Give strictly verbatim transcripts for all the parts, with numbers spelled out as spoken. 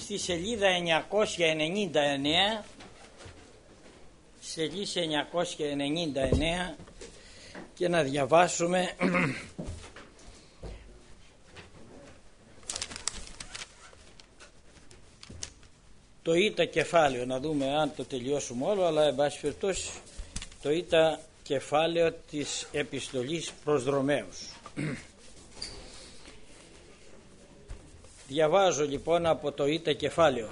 στη σελίδα εννιακόσια ενενήντα εννέα, σελίδα εννιακόσια ενενήντα εννέα, και να διαβάσουμε το ήτα κεφάλαιο, να δούμε αν το τελειώσουμε όλο, αλλά εν πάση περιπτώσει το ήτα κεφάλαιο της επιστολής προς Ρωμαίους. Διαβάζω λοιπόν από το ήτα κεφάλαιο.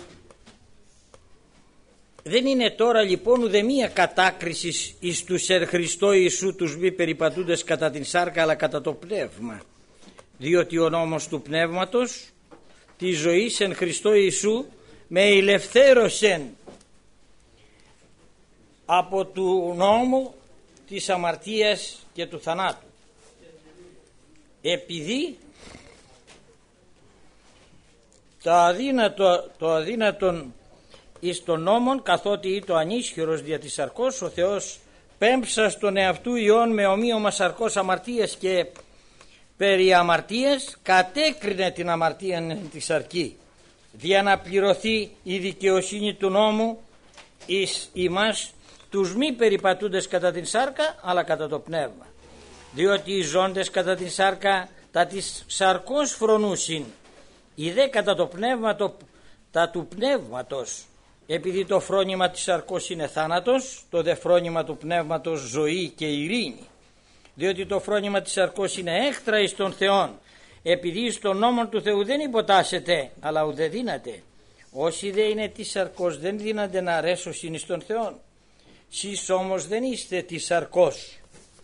Δεν είναι τώρα λοιπόν ουδεμία κατάκρισης εις τους εν Χριστώ Ιησού τους μη περιπατούντες κατά την σάρκα, αλλά κατά το πνεύμα, διότι ο νόμος του πνεύματος τη ζωής εν Χριστώ Ιησού με ελευθέρωσεν από του νόμου της αμαρτίας και του θανάτου, επειδή το αδύνατο, το αδύνατον εις των νόμων, καθότι ή το ανίσχυρος δια της σαρκός, ο Θεός πέμψας τον εαυτού ιών με ομοίωμα σαρκός αμαρτίας και περί αμαρτίας, κατέκρινε την αμαρτία εν τη σαρκή, δια να πληρωθεί η δικαιοσύνη του νόμου εις ημάς τους μη περιπατούντες κατά την σάρκα, αλλά κατά το πνεύμα. Διότι οι ζώντες κατά την σάρκα τα της σαρκός φρονούσιν, οι δε κατά το πνεύμα το, τα του πνεύματος. Επειδή το φρόνημα της σαρκός είναι θάνατος, το δε φρόνημα του πνεύματος ζωή και ειρήνη. Διότι το φρόνημα της σαρκός είναι έχθρα εις τον Θεόν, επειδή στον νόμο του Θεού δεν υποτάσσεται, αλλά ουδε δύναται. Όσοι δε είναι της σαρκός δεν δύνανται να αρέσωσιν εις τον Θεόν. Σεις όμως δεν είστε της σαρκός,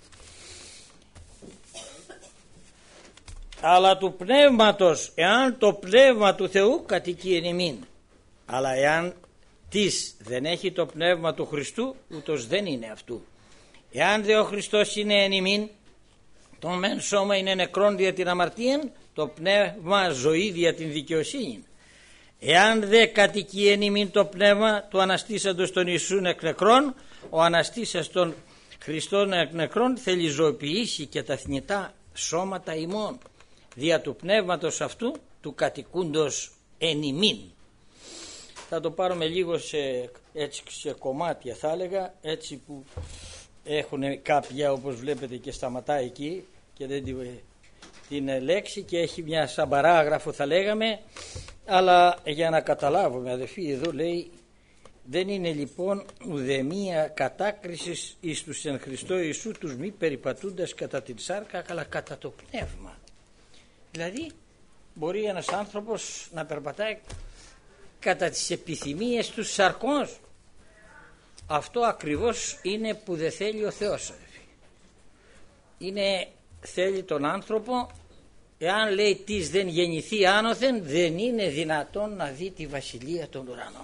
αλλά του πνεύματος, εάν το πνεύμα του Θεού κατοικεί εν ημίν. Αλλά εάν της δεν έχει το πνεύμα του Χριστού, ούτως δεν είναι αυτού. Εάν δε ο Χριστός είναι εν ημίν, το μεν σώμα είναι νεκρόν δια την αμαρτία, το πνεύμα ζωή δια την δικαιοσύνη. Εάν δε κατοικεί εν ημίν το πνεύμα του αναστήσαντος των Ιησούν εκ νεκρών, ο αναστήσας των Χριστών εκ νεκρών θέλει ζωοποιήσει και τα θνητά σώματα ημών, δια του πνεύματος αυτού του κατοικούντος εν ημίν. Θα το πάρουμε λίγο σε, έτσι, σε κομμάτια, θα έλεγα, έτσι που έχουν κάποια, όπως βλέπετε, και σταματάει εκεί και δεν την, την λέξη, και έχει μια σαν παράγραφο, θα λέγαμε, αλλά για να καταλάβουμε, αδελφοί, εδώ λέει δεν είναι λοιπόν ουδεμία κατάκρισης εις τους εν Χριστώ Ιησού τους μη περιπατούντας κατά την σάρκα, αλλά κατά το πνεύμα. Δηλαδή μπορεί ένας άνθρωπος να περπατάει κατά τις επιθυμίες του σαρκός. Αυτό ακριβώς είναι που δεν θέλει ο Θεός. Είναι, θέλει τον άνθρωπο, εάν λέει της δεν γεννηθεί άνωθεν, δεν είναι δυνατόν να δει τη βασιλεία των ουρανών.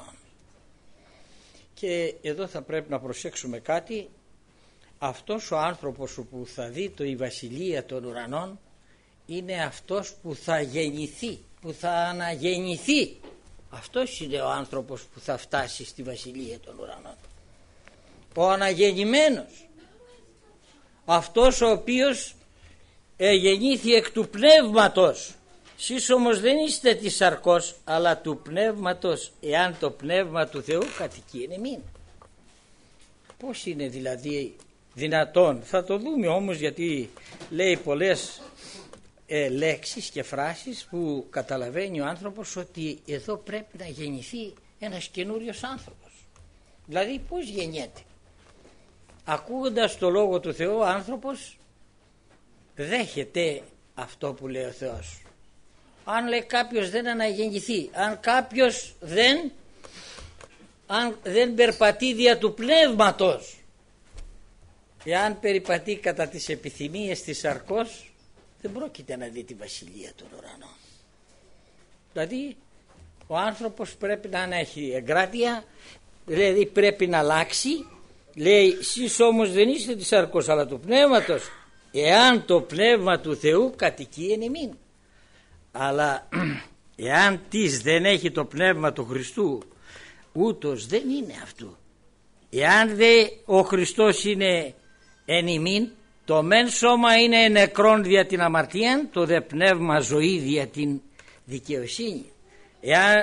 Και εδώ θα πρέπει να προσέξουμε κάτι. Αυτός ο άνθρωπος που θα δει το η βασιλεία των ουρανών είναι αυτός που θα γεννηθεί, που θα αναγεννηθεί. Αυτός είναι ο άνθρωπος που θα φτάσει στη βασιλεία των ουρανών. Ο αναγεννημένος, αυτός ο οποίος γεννήθη εκ του πνεύματος. Σεις όμως δεν είστε της σαρκός, αλλά του πνεύματος, εάν το πνεύμα του Θεού κατοικεί εν εμήν. Πώς είναι δηλαδή δυνατόν? Θα το δούμε όμως, γιατί λέει πολλές ε, λέξεις και φράσεις που καταλαβαίνει ο άνθρωπος ότι εδώ πρέπει να γεννηθεί ένας καινούριος άνθρωπος. Δηλαδή πώς γεννιέται? Ακούγοντας το Λόγο του Θεού, ο άνθρωπος δέχεται αυτό που λέει ο Θεός. Αν λέει κάποιος δεν αναγεννηθεί, αν κάποιος δεν, αν δεν περπατεί δια του πνεύματος, εάν περιπατεί κατά τις επιθυμίες της σαρκός, δεν πρόκειται να δει τη βασιλεία των ουρανών. Δηλαδή ο άνθρωπος πρέπει να έχει εγκράτεια, δηλαδή πρέπει να αλλάξει. Λέει σεις όμως δεν είστε της σαρκός, αλλά του πνεύματος, εάν το πνεύμα του Θεού κατοικεί εν εμήν. Αλλά εάν της δεν έχει το πνεύμα του Χριστού, ούτως δεν είναι αυτού. Εάν δε ο Χριστός είναι εν ημίν, το μεν σώμα είναι νεκρόν δια την αμαρτία, το δε πνεύμα ζωή δια την δικαιοσύνη. Εάν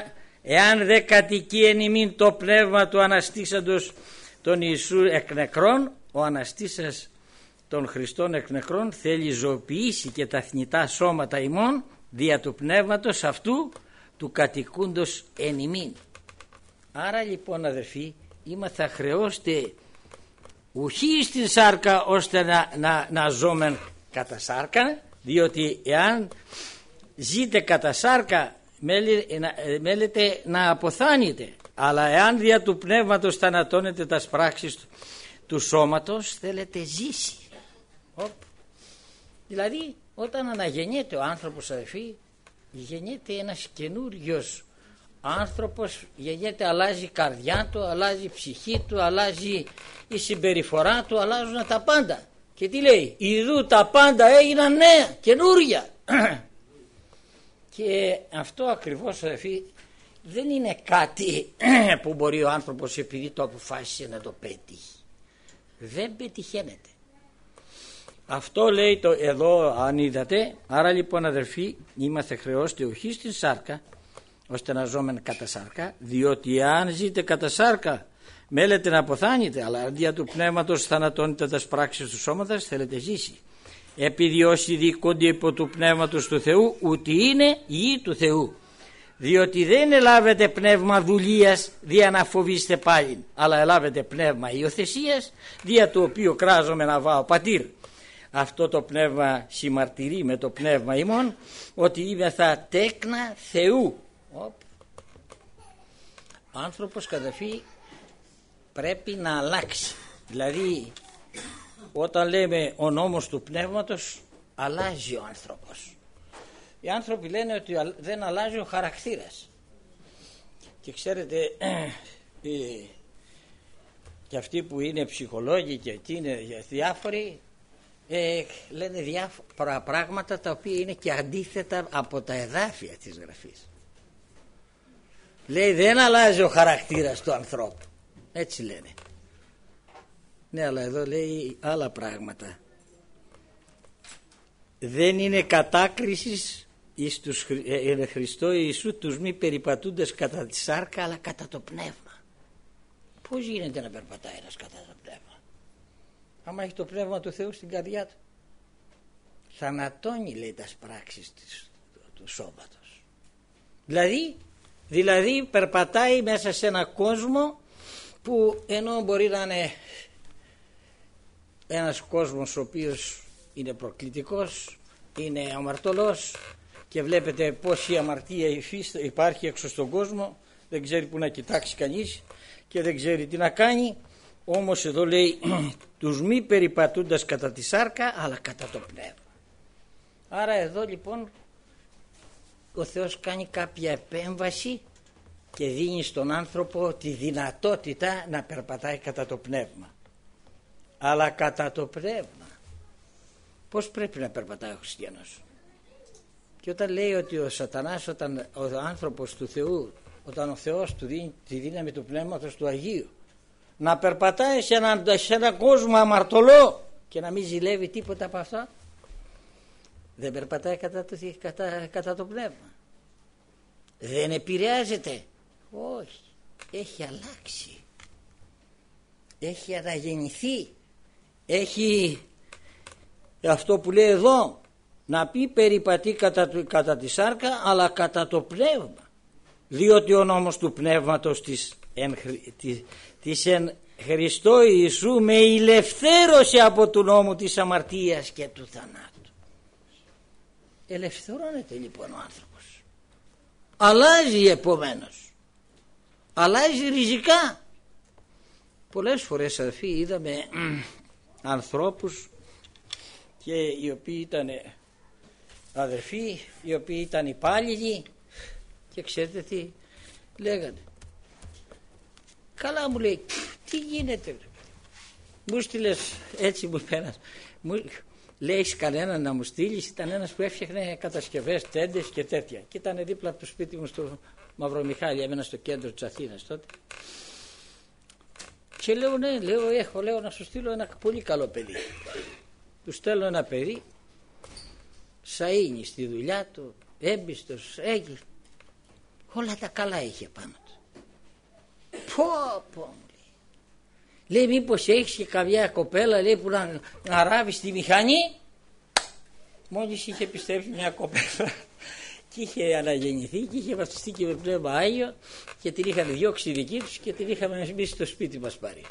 Εάν δε κατοικεί εν ημίν το πνεύμα του Αναστήσαντος τον Ιησού εκ νεκρών, ο Αναστήσας των Χριστών εκ νεκρών θέλει ζωοποιήσει και τα θνητά σώματα ημών δια του πνεύματος αυτού του κατοικούντος εν ημίν. Άρα λοιπόν αδερφοί, είμαστε χρεώστε ουχή στην σάρκα ώστε να, να, να ζώμεν κατά σάρκα, διότι εάν ζείτε κατά σάρκα μέλετε να αποθάνετε, αλλά εάν δια του πνεύματος θανατώνετε τα πράξεις του, του σώματος θέλετε ζήσει. Οπ. Δηλαδή όταν αναγεννιέται ο άνθρωπος αδερφοί, γεννιέται ένας καινούριος άνθρωπος, γεννιέται, αλλάζει η καρδιά του, αλλάζει η ψυχή του, αλλάζει η συμπεριφορά του, αλλάζουν τα πάντα. Και τι λέει, ιδού τα πάντα έγιναν νέα, καινούρια. Και αυτό ακριβώς αδερφοί δεν είναι κάτι που μπορεί ο άνθρωπος επειδή το αποφάσισε να το πετύχει. Δεν πετυχαίνεται. Αυτό λέει το εδώ αν είδατε. Άρα λοιπόν αδερφοί είμαστε χρεώστε ουχή στην σάρκα ώστε να ζώμεν κατά σάρκα, διότι αν ζείτε κατά σάρκα μέλετε να αποθάνετε, αλλά αντί του πνεύματος θανατώνετε τα πράξεις του σώματος θέλετε ζήσει. Επειδή όσοι δίκονται υπό του πνεύματος του Θεού ούτε είναι γη του Θεού, διότι δεν ελάβετε πνεύμα δουλείας δια να φοβήστε πάλι, αλλά ελάβετε πνεύμα υιοθεσίας δια το οποίο κράζομαι να βάω πατήρ. Αυτό το πνεύμα συμμαρτυρεί με το πνεύμα ημών ότι είμεθα τέκνα Θεού. Ο άνθρωπος καταφύγει πρέπει να αλλάξει. Δηλαδή όταν λέμε ο νόμος του πνεύματος αλλάζει ο άνθρωπος. Οι άνθρωποι λένε ότι δεν αλλάζει ο χαρακτήρας. Και ξέρετε και αυτοί που είναι ψυχολόγοι και εκεί είναι διάφοροι ε, λένε διάφορα πράγματα τα οποία είναι και αντίθετα από τα εδάφια της Γραφής. Λέει δεν αλλάζει ο χαρακτήρας του ανθρώπου. Έτσι λένε. Ναι, αλλά εδώ λέει άλλα πράγματα. Δεν είναι κατάκρισης εις τους ε, Χριστό Ιησού τους μη περιπατούντες κατά τη σάρκα αλλά κατά το πνεύμα. Πώς γίνεται να περπατάει ένας κατά το πνεύμα? Άμα έχει το πνεύμα του Θεού στην καρδιά του θανατώνει λέει τα πράξεις της, του, του σώματος. Δηλαδή, δηλαδή περπατάει μέσα σε ένα κόσμο που ενώ μπορεί να είναι ένας κόσμος ο οποίος είναι προκλητικός, είναι αμαρτωλός και βλέπετε πόση αμαρτία υπάρχει έξω στον κόσμο, δεν ξέρει που να κοιτάξει κανείς και δεν ξέρει τι να κάνει. Όμως εδώ λέει τους μη περιπατούντας κατά τη σάρκα αλλά κατά το πνεύμα. Άρα εδώ λοιπόν ο Θεός κάνει κάποια επέμβαση και δίνει στον άνθρωπο τη δυνατότητα να περπατάει κατά το πνεύμα. Αλλά κατά το πνεύμα πώς πρέπει να περπατάει ο χριστιανός? Και όταν λέει ότι ο σατανάς, όταν ο άνθρωπος του Θεού, όταν ο Θεός του δίνει τη δύναμη του πνεύματος του Αγίου να περπατάει σε έναν σε ένα κόσμο αμαρτωλό και να μην ζηλεύει τίποτα από αυτά, δεν περπατάει κατά το, κατά, κατά το πνεύμα. Δεν επηρεάζεται. Όχι. Έχει αλλάξει. Έχει αναγεννηθεί. Έχει αυτό που λέει εδώ, να πει περιπατεί κατά, κατά τη σάρκα αλλά κατά το πνεύμα, διότι ο νόμος του πνεύματος της εν, της, της εν Χριστώ Ιησού με ελευθέρωσε από του νόμου της αμαρτίας και του θανάτου. Ελευθερώνεται λοιπόν ο άνθρωπος, αλλάζει επομένως, αλλάζει ριζικά. Πολλές φορές αδελφοί είδαμε ανθρώπους και οι οποίοι ήταν αδερφοί, οι οποίοι ήταν υπάλληλοι και ξέρετε τι λέγανε? Καλά μου λέει, τι γίνεται? Μου στείλες έτσι, μου πέρας, μου λέει κανέναν να μου στείλεις? Ήταν ένας που έφτιαχνε κατασκευές, τέντες και τέτοια και ήταν δίπλα από το σπίτι μου στο Μαυρομιχάλη, έμενα στο κέντρο της Αθήνας τότε. Και λέω ναι, λέω έχω, λέω να σου στείλω ένα πολύ καλό παιδί. Του στέλνω ένα παιδί, σαΐνι στη δουλειά του, έμπιστος, έγινε, Όλα τα καλά είχε πάνω του. Πω πω μου λέει. Λέει μήπως έχεις και καμιά κοπέλα, λέει, που να, να ράβει στη μηχανή. Μόλις είχε πιστέψει μια κοπέλα και είχε αναγεννηθεί και είχε βαφτιστεί και με πνεύμα Άγιο και την είχαν διώξει οι δικοί τους και την είχαμε εμείς στο σπίτι μας πάρει.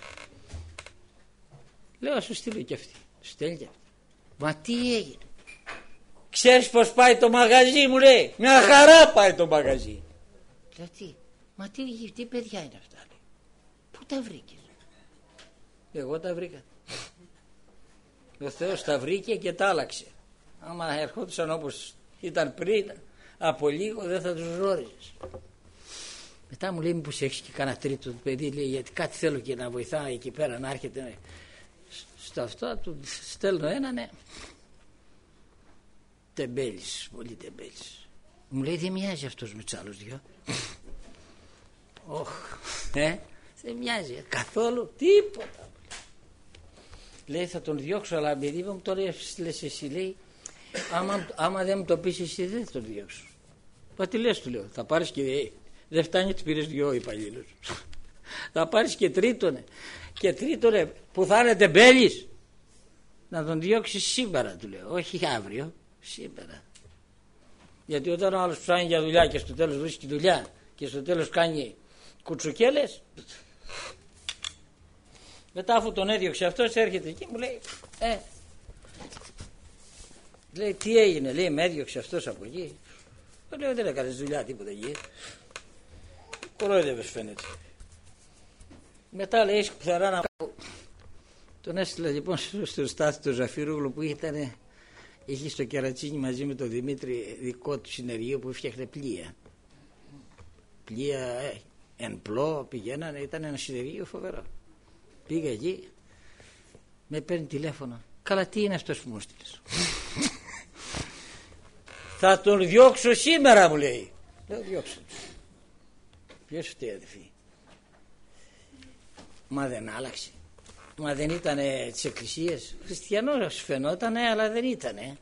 Λέω, σου στείλω και αυτή. Σου στέλνει και αυτή. Μα τι έγινε? Ξέρεις πως πάει το μαγαζί, μου λέει. Μια χαρά πάει το μαγαζί. Λέω, τι? Μα τι, τι παιδιά είναι αυτά, λέει. Πού τα βρήκες? Εγώ τα βρήκα. Ο Θεός τα βρήκε και τα άλλαξε. Άμα ερχόντουσαν όπως ήταν πριν, από λίγο δεν θα τους ζόριζες. Μετά μου λέει, μήπως έχεις και κανένα τρίτο παιδί, λέει, γιατί κάτι θέλω και να βοηθάει εκεί πέρα να έρχεται. Ναι. Στο αυτό του στέλνω έναν, ναι. Τεμπέλης, πολύ τεμπέλης. Μου λέει, δεν μοιάζει αυτός με τους άλλους δυο. Όχ, ε, δεν μοιάζει καθόλου, τίποτα. Λέει, θα τον διώξω, αλλά παιδί μου τώρα λες εσύ, λέει, άμα, άμα δεν μου το πεις εσύ δεν θα τον διώξω. Μα τι λες, του λέω, θα πάρεις και, δεν φτάνει, τις πήρες δυο υπαλλήλους. Θα πάρεις και τρίτονε, και τρίτονε που θα είναι τεμπέλης, να τον διώξεις σήμερα, του λέω, όχι αύριο, σήμερα. Γιατί όταν ο άλλος ψάχνει για δουλειά και στο τέλος βρίσκει δουλειά και στο τέλος κάνει κουτσουκέλες, μετά αφού τον έδιωξε αυτός έρχεται εκεί μου λέει, ε, λέει, τι έγινε? Λέει, με έδιωξε αυτός από εκεί. Λέω, δεν έκανες δουλειά τίποτα εκεί. Κορόιδευες φαίνεται. Μετά λέει, σκουθαρά να... Τον έστειλα λοιπόν στο Στάθη του Ζαφυρούγλου που ήταν, είχε στο Κερατσίνι μαζί με τον Δημήτρη δικό του συνεργείο που φτιάχνε πλοία. Πλοία ε, εν πλώ πηγαίνανε, ήταν ένα συνεργείο φοβερό. Πήγα εκεί, με παίρνει τηλέφωνο. Καλά, τι είναι αυτός που μου στείλες? Θα τον διώξω σήμερα, μου λέει. Λέω, διώξω. Ποιος φταίει, αδελφοί? Μα δεν άλλαξε. Μα δεν ήταν της εκκλησίας. Χριστιανός φαινότανε, αλλά δεν ήτανε.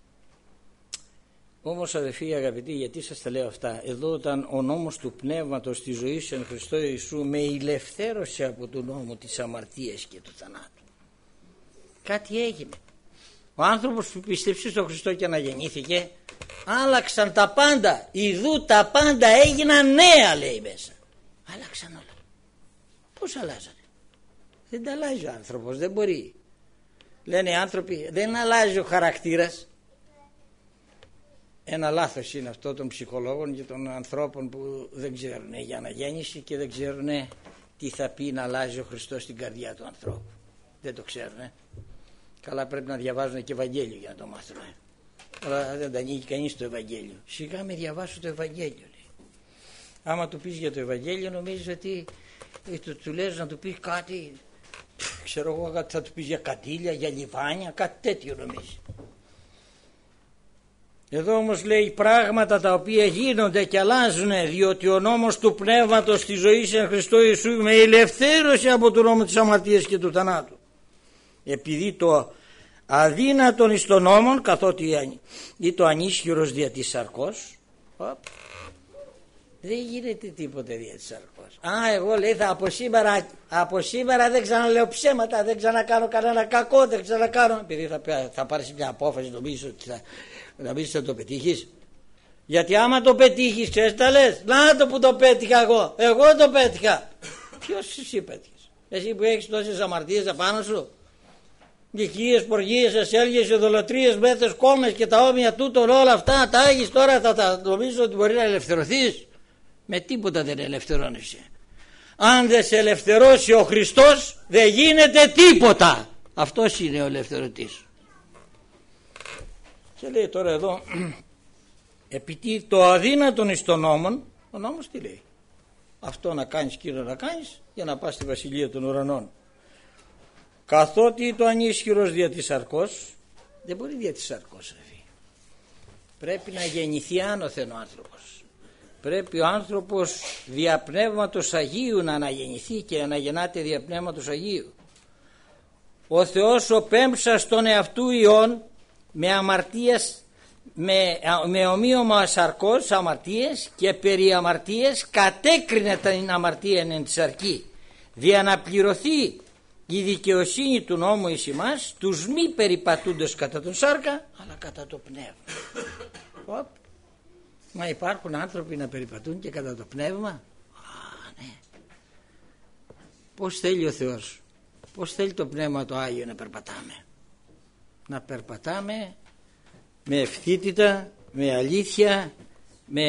Όμως, αδελφοί αγαπητοί, γιατί σας τα λέω αυτά? Εδώ όταν ο νόμος του πνεύματος στη ζωή σου εν Χριστώ Ιησού με ηλευθέρωσε από τον νόμο της αμαρτίας και του θανάτου. Κάτι έγινε. Ο άνθρωπος που πίστεψε στον Χριστό και αναγεννήθηκε, άλλαξαν τα πάντα. Ιδού τα πάντα έγιναν νέα, λέει μέσα. Άλλαξαν όλα. Πώς αλλάζανε? Δεν τα αλλάζει ο άνθρωπος, δεν μπορεί. Λένε οι άνθρωποι, δεν αλλάζει ο χαρακτήρας. Ένα λάθος είναι αυτό των ψυχολόγων και των ανθρώπων που δεν ξέρουν για αναγέννηση και δεν ξέρουν τι θα πει να αλλάζει ο Χριστός στην καρδιά του ανθρώπου. Δεν το ξέρουν. Καλά, πρέπει να διαβάζουν και Ευαγγέλιο για να το μάθουν. Αλλά δεν τα ανοίγει κανείς το Ευαγγέλιο. Σιγά με διαβάσω το Ευαγγέλιο, λέει. Άμα του πεις για το Ευαγγέλιο, νομίζεις ότι του, του λες να του πεις κάτι, ξέρω εγώ, θα του πεις για κατήλια, για λιβάνια, κάτι τέτοιο νομίζει. Εδώ όμως λέει πράγματα τα οποία γίνονται και αλλάζουν, διότι ο νόμος του πνεύματος στη ζωή σε Χριστό Ιησού με ελευθέρωσε από τον νόμο της αμαρτίας και του θανάτου. Επειδή το αδύνατον εις τον νόμον, καθότι ή το ανίσχυρος δια της σαρκός, δεν γίνεται τίποτε δια της σαρκός. Α, εγώ λέει θα από σήμερα, από σήμερα δεν ξαναλέω ψέματα, δεν ξανακάνω κανένα κακό, δεν ξανακάνω, επειδή θα, θα πάρεις μια απόφαση, νομίζεις ότι θα, νομίζεις θα το πετύχεις. Γιατί άμα το πετύχεις, ξέρεις τα λες, να το που το πέτυχα εγώ, εγώ το πέτυχα. Ποιος εσύ πέτυχες? Εσύ που έχεις τόσες αμαρτίες απάνω σου, δικίες, ποργίες, ασέλγες, ειδωλοτρίες, μέθες, κόμμες και τα όμοια τούτων, όλα αυτά τα έχεις τώρα, θα τα νομίζω ότι μπορεί να ελευθερωθείς? Με τίποτα δεν ελευθερώνεσαι. Αν δεν σε ελευθερώσει ο Χριστός δεν γίνεται τίποτα. Αυτός είναι ο ελευθερωτής. Και λέει τώρα εδώ, επειδή το αδύνατον εις των νόμων, ο νόμος τι λέει? Αυτό να κάνεις, κύριο, να κάνεις για να πας στη βασιλεία των ουρανών. Καθότι το ανίσχυρος δια της σαρκός, δεν μπορεί δια της σαρκός, ρεφή. Πρέπει να γεννηθεί άνωθεν ο άνθρωπος. Πρέπει ο άνθρωπος δια πνεύματος Αγίου να αναγεννηθεί και να αναγεννάται δια πνεύματος Αγίου. Ο Θεός ο πέμψας των εαυτού ιών με αμαρτίας με, με ομοίωμα σαρκός αμαρτίες και περί αμαρτίες κατέκρινε την αμαρτία εν τη σαρκή, δια να πληρωθεί η δικαιοσύνη του νόμου εις ημάς, τους μη περιπατούντος κατά τον σάρκα αλλά κατά το πνεύμα. Οπ. Μα υπάρχουν άνθρωποι να περιπατούν και κατά το πνεύμα? Α, ναι. Πώς θέλει ο Θεός, πώς θέλει το Πνεύμα το Άγιο να περπατάμε? Να περπατάμε με ευθύτητα, με αλήθεια, με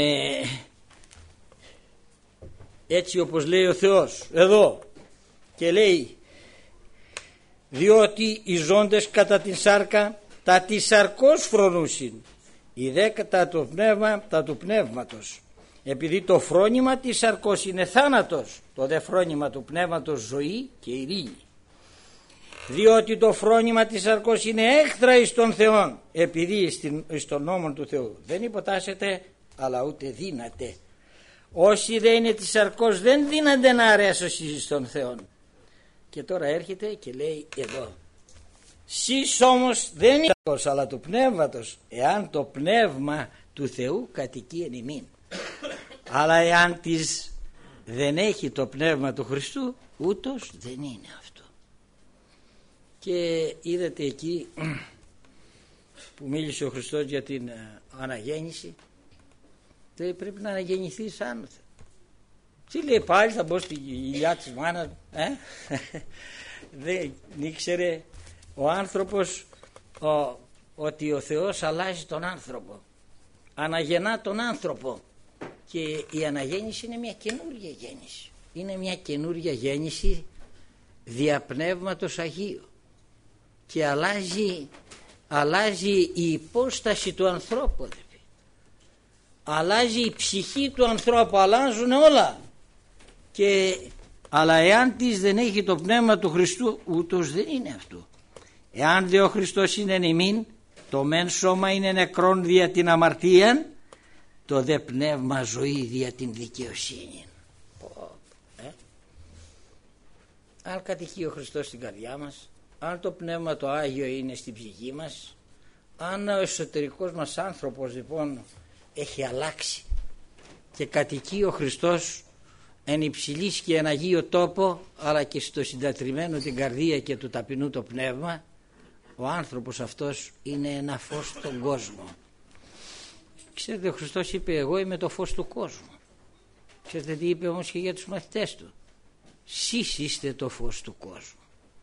έτσι όπως λέει ο Θεός εδώ, και λέει διότι οι ζώντες κατά την σάρκα τα της σαρκός φρονούσιν, οι δε κατά το πνεύμα τα του πνεύματος, επειδή το φρόνημα της σαρκός είναι θάνατος, το δε φρόνημα του πνεύματος ζωή και ειρήνη. Διότι το φρόνημα της σαρκός είναι έχθρα εις τον Θεόν, επειδή εις τον νόμον του Θεού δεν υποτάσσεται αλλά ούτε δύναται. Όσοι δεν είναι της σαρκός δεν δύνανται να αρέσουν εις τον Θεόν. Και τώρα έρχεται και λέει εδώ, σεις όμως δεν είναι σαρκός αλλά του πνεύματος, εάν το πνεύμα του Θεού κατοικεί εν ημίν. Αλλά εάν της δεν έχει το πνεύμα του Χριστού, ούτως δεν είναι αυτό. Και είδατε εκεί που μίλησε ο Χριστός για την αναγέννηση, δεν πρέπει να αναγεννηθείς άνωθεν. Τι λέει πάλι, θα μπω στη ηλιά της μάνας, ε? Δεν ήξερε ο άνθρωπος ο, ότι ο Θεός αλλάζει τον άνθρωπο, αναγεννά τον άνθρωπο, και η αναγέννηση είναι μια καινούργια γέννηση, είναι μια καινούργια γέννηση δια Πνεύματος Αγίου, και αλλάζει, αλλάζει η υπόσταση του ανθρώπου, αλλάζει η ψυχή του ανθρώπου, αλλάζουν όλα. Και, αλλά εάν της δεν έχει το πνεύμα του Χριστού, ούτως δεν είναι αυτό. Εάν δε ο Χριστός είναι εν ημίν, το μεν σώμα είναι νεκρόν δια την αμαρτία, το δε πνεύμα ζωή δια την δικαιοσύνη. Ε? Αν κατοικεί ο Χριστός στην καρδιά μας, αν το πνεύμα το Άγιο είναι στην ψυχή μας, αν ο εσωτερικός μας άνθρωπος λοιπόν έχει αλλάξει και κατοικεί ο Χριστός εν υψηλής και εν Αγίο τόπο, αλλά και στο συντατριμμένο την καρδία και του ταπεινού το πνεύμα, ο άνθρωπος αυτός είναι ένα φως στον κόσμο. Ξέρετε, ο Χριστός είπε εγώ είμαι το φως του κόσμου. Ξέρετε τι είπε όμως και για τους μαθητές του? Σεις είστε το φως του κόσμου.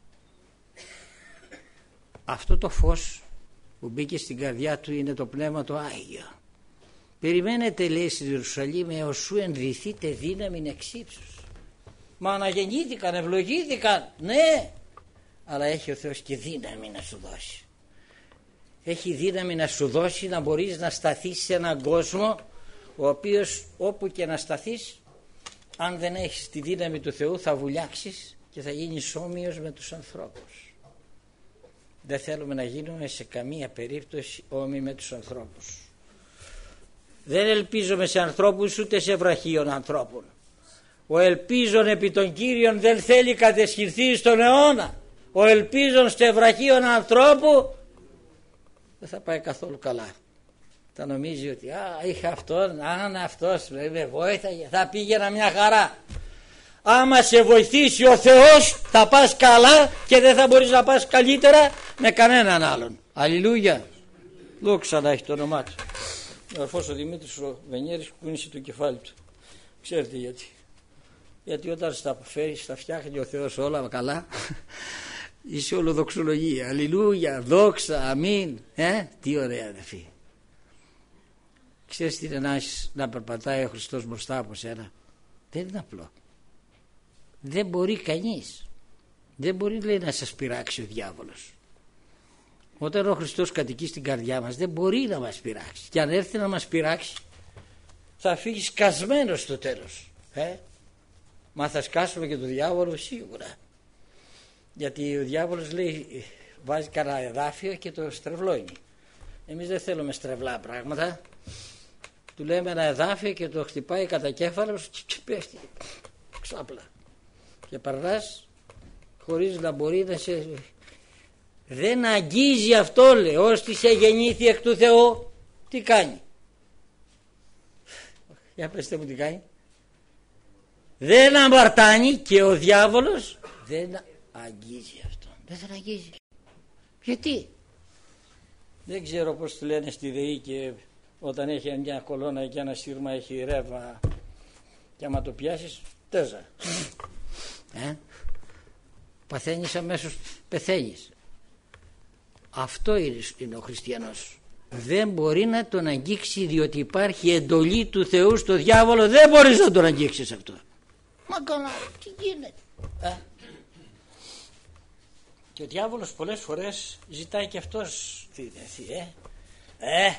Αυτό το φως που μπήκε στην καρδιά του είναι το πνεύμα το Άγιο. Περιμένετε, λέει, στην Ιερουσαλήμ έως σου ενδυθείτε δύναμη εξύψους. Μα αναγεννήθηκαν, ευλογήθηκαν, ναι, αλλά έχει ο Θεός και δύναμη να σου δώσει. Έχει δύναμη να σου δώσει να μπορείς να σταθείς σε έναν κόσμο ο οποίος όπου και να σταθείς, αν δεν έχεις τη δύναμη του Θεού θα βουλιάξεις και θα γίνεις όμοιος με τους ανθρώπους. Δεν θέλουμε να γίνουμε σε καμία περίπτωση όμοιοι με τους ανθρώπους. Δεν ελπίζομαι σε ανθρώπους ούτε σε βραχίων ανθρώπων. Ο ελπίζων επί των Κύριων δεν θέλει κατεσχυνθεί στον αιώνα. Ο ελπίζων σε βραχίων ανθρώπου δεν θα πάει καθόλου καλά. Θα νομίζει ότι α, είχα αυτόν, αν αυτός με βοήθαγε θα πήγαινα μια χαρά. Άμα σε βοηθήσει ο Θεός θα πας καλά και δεν θα μπορείς να πας καλύτερα με κανέναν άλλον. Αλληλούια. Δόξα να έχει το όνομά του. Ο αρφός ο Δημήτρης ο Βενιέρης κούνησε το κεφάλι του. Ξέρετε γιατί? Γιατί όταν στα φέρει, στα φτιάχνει ο Θεός όλα καλά, είσαι ολοδοξολογία. Αλληλούια, δόξα, αμήν. Ε, τι ωραία αδερφοί. Ξέρεις τι είναι να, να περπατάει ο Χριστός μπροστά από σένα? Δεν είναι απλό. Δεν μπορεί κανείς. Δεν μπορεί, λέει, να σας πειράξει ο διάβολος. Όταν ο Χριστός κατοικεί στην καρδιά μας δεν μπορεί να μας πειράξει. Και αν έρθει να μας πειράξει θα φύγει σκασμένος στο τέλος. Ε? Μα θα σκάσουμε και τον διάβολο σίγουρα. Γιατί ο διάβολος, λέει, βάζει κανένα εδάφιο και το στρεβλώνει. Εμείς δεν θέλουμε στρεβλά πράγματα. Του λέμε ένα εδάφιο και το χτυπάει κατά κέφαλος και πέφτει ξάπλα. Και παρνάς χωρίς να μπορεί να σε... Δεν αγγίζει αυτό, λέει, ώστε σε γεννήθη εκ του Θεού. Τι κάνει? Για πέστε μου τι κάνει. Δεν αμαρτάνει και ο διάβολος δεν αγγίζει αυτόν. Δεν θα αγγίζει. Γιατί? Δεν ξέρω πως το λένε στη ΔΕΗ, και όταν έχει μια κολόνα και ένα σύρμα έχει ρεύμα, και άμα το πιάσεις τέζα. ε? Παθαίνεις αμέσως, πεθαίνεις. Αυτό είναι ο χριστιανός. Δεν μπορεί να τον αγγίξει, διότι υπάρχει εντολή του Θεού στο διάβολο. Δεν μπορείς να τον αγγίξεις αυτό. Μα καλά, τι γίνεται? ε? Και ο διάβολος πολλές φορές ζητάει και αυτός τι ε? ε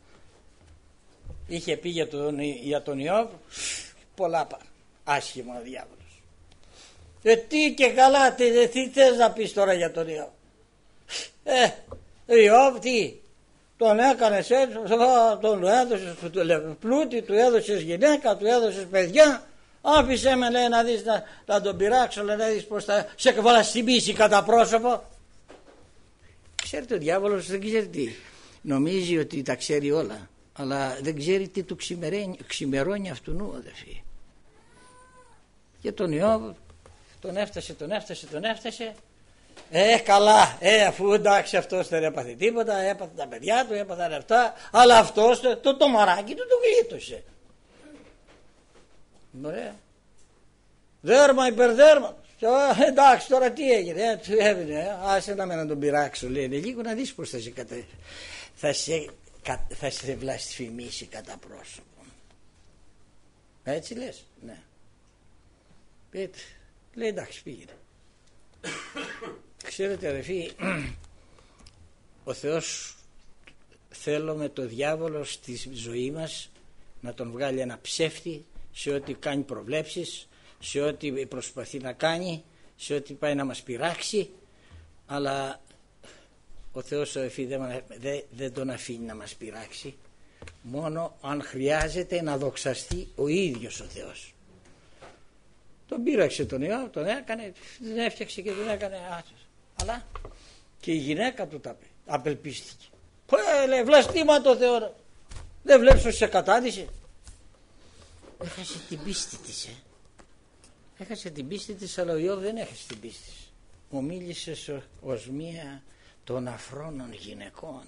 είχε πει για τον, για τον Ιώβ πολλά άσχημα ο διάβολος. Ε, τι και καλά, τι, τι θες να πεις τώρα για τον Ιώβ? Ε, Ιώβ τι, τον έκανες έτσι, τον έδωσες πλούτη, του έδωσες γυναίκα, του έδωσες παιδιά, άφησέ με, λέει, να δεις, να, να τον πειράξω, λέει, να δεις πως θα σε βλαστημίσει κατά πρόσωπο. Ξέρετε, ο διάβολος δεν ξέρει τι, νομίζει ότι τα ξέρει όλα, αλλά δεν ξέρει τι του ξημερώνει αυτού νου, αδερφοί. Και τον Ιώβ τον έφτασε, τον έφτασε, τον έφτασε. Ε, καλά, ε, αφού εντάξει αυτός δεν έπαθε τίποτα, έπαθε τα παιδιά του, έπαθε λεφτά, αλλά αυτός το, το, το μαράκι του το γλίτωσε. Ωραία. Δέρμα υπερδέρμα. Ε, εντάξει, τώρα τι έγινε, ε, του έβαινε, ε, άσε να με να τον πειράξω, λένε, λίγο να δεις πως θα σε, κατα... θα σε, κα... θα σε βλασφημίσει κατά πρόσωπο. Έτσι λες? Ναι. Πείτε. Λέει εντάξει, πήγαινε. Ξέρετε, αδελφοί, ο Θεός θέλω με το διάβολο στη ζωή μας να τον βγάλει ένα ψεύτη σε ό,τι κάνει προβλέψεις, σε ό,τι προσπαθεί να κάνει, σε ό,τι πάει να μας πειράξει, αλλά ο Θεός, αδελφοί, δεν, δεν, δεν τον αφήνει να μας πειράξει, μόνο αν χρειάζεται να δοξαστεί ο ίδιος ο Θεός. Τον πείραξε τον Ιώβ, τον έκανε, τον έφτιαξε και τον έκανε άσος. Αλλά και η γυναίκα του τα πει, απελπίστηκε. Πω, λέει, βλαστήμα το Θεό. Δεν βλέπεις ότι σε κατάδυσε? Έχασε την πίστη της, ε. Έχασε την πίστη της, αλλά ο Ιώβ δεν έχασε την πίστη της. Μου μίλησε ως μία των αφρόνων γυναικών.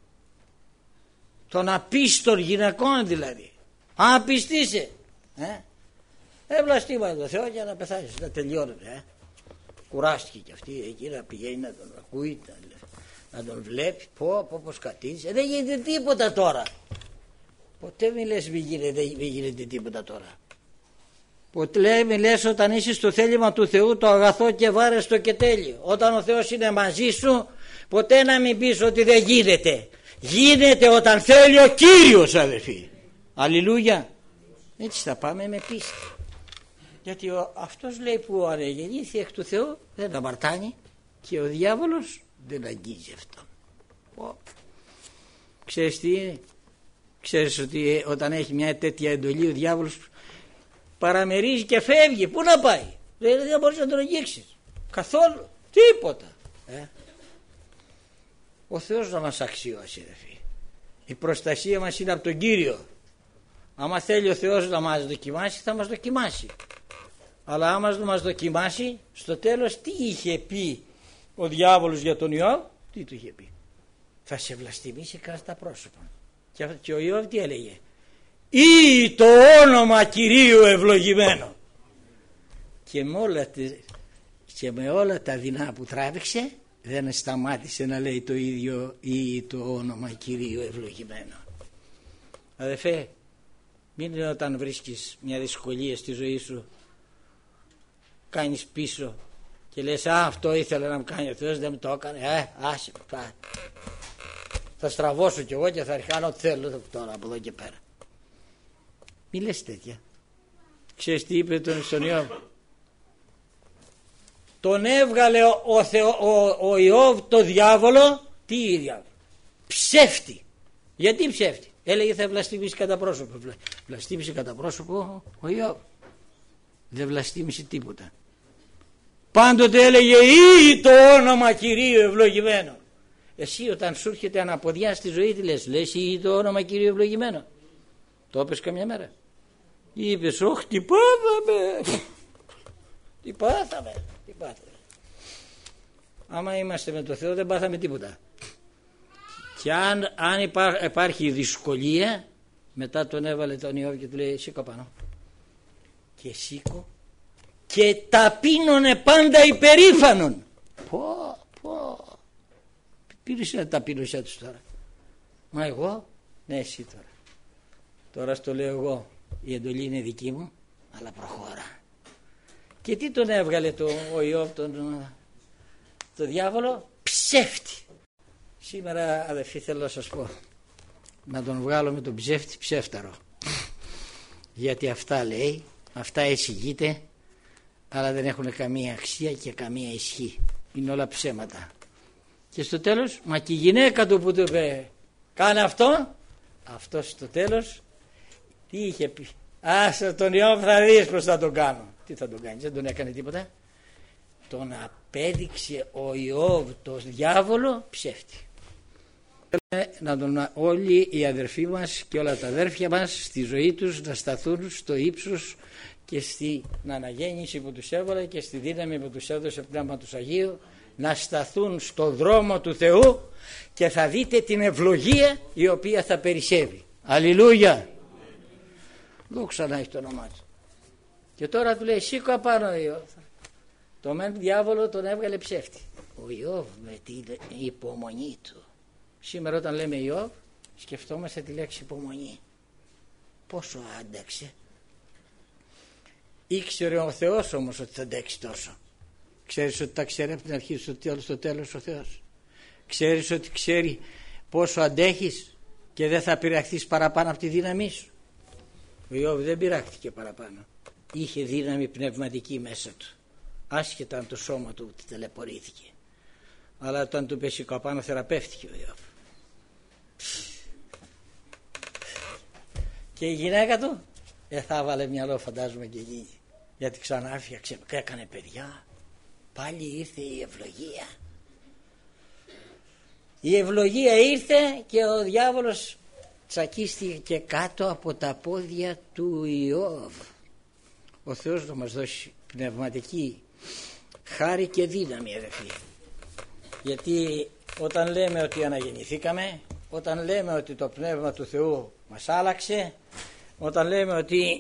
Των απίστων γυναικών δηλαδή. Απιστήσε. Ε. Έβλαστήμα το Θεό για να πεθάνεις, να τελειώνεται. Ε. Κουράστηκε κι αυτή εκεί να πηγαίνει να τον ακούει, να, να τον βλέπει, πω, πω, πως κατήζει. Ε, δεν γίνεται τίποτα τώρα. Ποτέ μη λες μη γίνεται, μη γίνεται τίποτα τώρα. Ποτέ μη λες όταν είσαι στο θέλημα του Θεού το αγαθό και βάρεστο και τέλειο. Όταν ο Θεός είναι μαζί σου, ποτέ να μην πεις ότι δεν γίνεται. Γίνεται όταν θέλει ο Κύριος, αδελφοί. Αλληλούια. Έτσι θα πάμε με πίστη. Γιατί ο, αυτός λέει που ανεγεννήθη εκ του Θεού δεν αμαρτάνει, και ο διάβολος δεν αγγίζει αυτόν. Ω. Ξέρεις τι είναι? Ξέρεις ότι όταν έχει μια τέτοια εντολή ο διάβολος παραμερίζει και φεύγει. Πού να πάει? Δεν, δεν μπορείς να τον αγγίξεις καθόλου, τίποτα. Ε? Ο Θεός να μας αξιώσει, ρε φίλε. Η προστασία μας είναι από τον Κύριο. Άμα θέλει ο Θεός να μας δοκιμάσει, θα μας δοκιμάσει. Αλλά άμα μας δοκιμάσει, στο τέλος τι είχε πει ο διάβολος για τον Ιώβ? Τι του είχε πει? Θα σε βλαστημίσει κατά πρόσωπα. Και, και ο Ιώβ τι έλεγε? Ή το όνομα Κυρίου ευλογημένο. Και με όλα, και με όλα τα δεινά που τράβηξε, δεν σταμάτησε να λέει το ίδιο ή το όνομα Κυρίου ευλογημένο. Αδελφέ, μην είναι όταν βρίσκεις μια δυσκολία στη ζωή σου, κάνεις πίσω και λες α, αυτό ήθελα να μου κάνει ο Θεός, δεν μου το έκανε, ε, άσε πά. Θα στραβώσω κι εγώ και θα κάνω ό,τι θέλω τώρα από εδώ και πέρα. Μη λες τέτοια. Ξέρεις τι είπε τον στον Ιώβ? Τον έβγαλε ο, ο, Θεο, ο, ο Ιώβ το διάβολο. Τι η διάβολο? Ψεύτη. Γιατί ψεύτη? Έλεγε θα βλαστήμισε κατά πρόσωπο. Βλαστήμισε κατά πρόσωπο ο Ιώβ. Δεν βλαστήμισε τίποτα. Πάντοτε έλεγε ή το όνομα Κυρίου ευλογημένο. Εσύ όταν σου έρχεται αναποδιά στη ζωή, τι λες? Λες ή το όνομα Κύριο ευλογημένο? Το είπες καμιά μέρα? Είπες, όχι, τι πάθαμε, τι πάθαμε, τι πάθαμε. Άμα είμαστε με το Θεό δεν πάθαμε τίποτα. Και αν, αν υπά, υπάρχει δυσκολία, μετά τον έβαλε τον Ιώβ και του λέει, σήκω πάνω. Και σήκω και ταπείνωνε πάντα υπερήφανον. Πω, πω. Πήρες να ταπείνωσέ τους τώρα. Μα εγώ, ναι, εσύ τώρα. Τώρα στο λέω εγώ, η εντολή είναι δική μου, αλλά προχώρα. Και τι τον έβγαλε το, ο Ιώβ, τον, το διάβολο? Ψεύτη. Σήμερα, αδελφοί, θέλω να σας πω, να τον βγάλω με τον ψεύτη ψεύταρο. Γιατί αυτά λέει, αυτά εισηγείται, αλλά δεν έχουν καμία αξία και καμία ισχύ. Είναι όλα ψέματα. Και στο τέλος, μα και η γυναίκα του που του είπε κάνε αυτό, αυτό στο τέλος τι είχε πει? Άσε τον Ιώβ, θα δεις πως θα τον κάνω. Τι θα τον κάνει? Δεν τον έκανε τίποτα. Τον απέδειξε ο Ιώβ το διάβολο ψεύτη. Να τον, όλοι οι αδερφοί μας και όλα τα αδέρφια μας στη ζωή τους να σταθούν στο ύψος και στην αναγέννηση που τους έβαλε και στη δύναμη που τους έδωσε Πνεύμα του Αγίου, να σταθούν στο δρόμο του Θεού και θα δείτε την ευλογία η οποία θα περισσεύει. Αλληλούια. Δόξα να έχει το όνομά του. Και τώρα του λέει σήκω απάνω ο Ιώβ. Το μεν διάβολο τον έβγαλε ψεύτη. Ο Ιώβ με την υπομονή του. Σήμερα όταν λέμε Ιώβ σκεφτόμαστε τη λέξη υπομονή. Πόσο άντεξε. Ήξερε ο Θεός όμως ότι θα αντέξει τόσο. Ξέρεις ότι τα ξέρει από την αρχή στο τέλος, στο τέλος ο Θεός. Ξέρεις ότι ξέρει πόσο αντέχεις και δεν θα πειραχθείς παραπάνω από τη δύναμή σου. Ο Ιώβ δεν πειράχτηκε παραπάνω. Είχε δύναμη πνευματική μέσα του. Άσχετα αν το σώμα του ταλαιπωρήθηκε. Αλλά όταν του πέσει καπάνω θεραπεύτηκε ο Ιώβ. Και η γυναίκα του ε, θα βάλε μυαλό φαντάζομαι και εκείνη. Γιατί ξανά έφτιαξε, έκανε παιδιά. Πάλι ήρθε η ευλογία. Η ευλογία ήρθε και ο διάβολος τσακίστηκε κάτω από τα πόδια του Ιώβ. Ο Θεός να μας δώσει πνευματική χάρη και δύναμη, αδελφοί. Γιατί όταν λέμε ότι αναγεννηθήκαμε, όταν λέμε ότι το Πνεύμα του Θεού μας άλλαξε, όταν λέμε ότι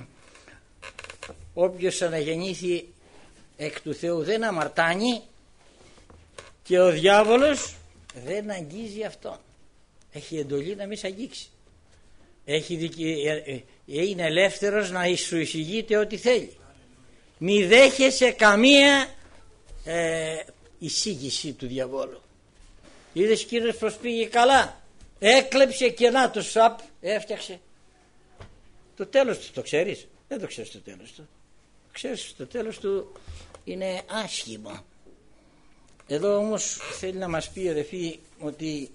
όποιος αναγεννήθη εκ του Θεού δεν αμαρτάνει, και ο διάβολος δεν αγγίζει αυτόν. Έχει εντολή να μην σε αγγίξει. Έχει δικαι... είναι ελεύθερος να σου εισηγείται ό,τι θέλει. Μη δέχεσαι καμία ε, εισήγηση του διαβόλου. Είδες κύριος πως πήγε καλά, έκλεψε και να το σαπ έφτιαξε. Το τέλος του το ξέρεις? Δεν το ξέρεις το τέλος του. Ξέρεις το τέλος του είναι άσχημο. Εδώ όμως θέλει να μας πει, αδελφοί, ότι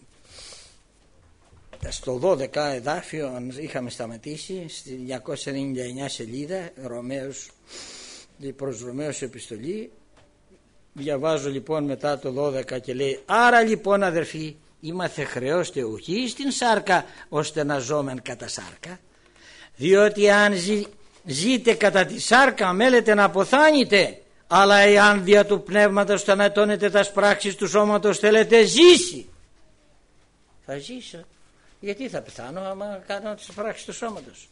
στο δώδεκα εδάφιο είχαμε σταματήσει, στη διακόσια ενενήντα εννιά σελίδα, Ρωμαίους, προς Ρωμαίους επιστολή. Διαβάζω λοιπόν μετά το δώδεκα και λέει, άρα λοιπόν αδερφοί, είμαστε χρεώς Θεού στην σάρκα ώστε να ζώμεν κατά σάρκα, διότι αν ζη, ζείτε κατά τη σάρκα μέλετε να αποθάνετε, αλλά εάν δια του πνεύματος θανατώνετε τας πράξεις του σώματος θέλετε ζήσει. Θα ζήσω. Γιατί θα πεθάνω άμα κάνω τις πράξεις του σώματος?